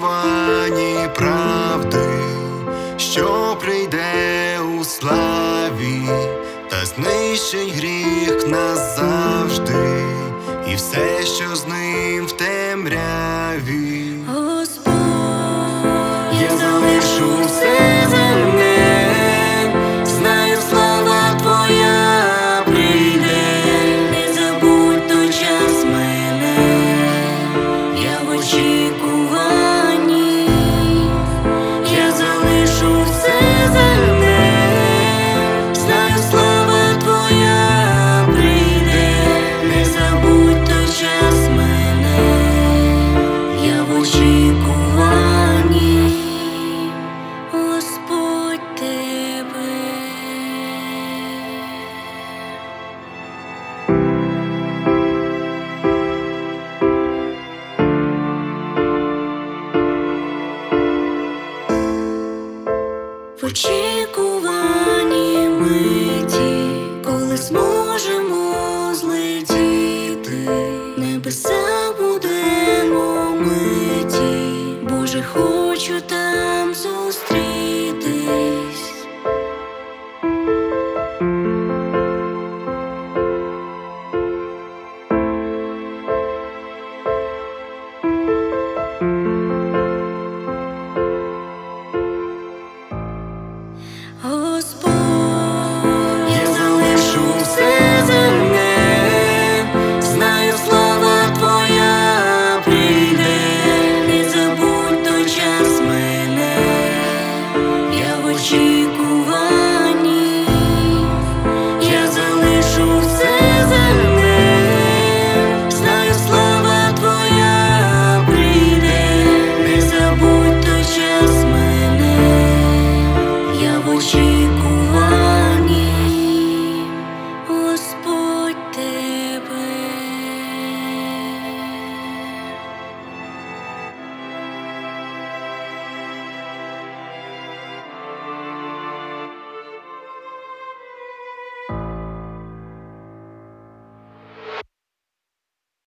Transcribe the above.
очікуванні правди, що прийде у славі та знищить гріх назавжди, і все, що з ним в темряві. Господь, Я залишу все земне, знаю, слава Твоя прийде. не забудь той час мене, я в очікуванні. Я залишу все земне, знаю, слава Твоя прийде. Не забудь той час мене, я в очікуванні, Господь, Тебе. В очікуванні миті, коли зможемо злетіти, небеса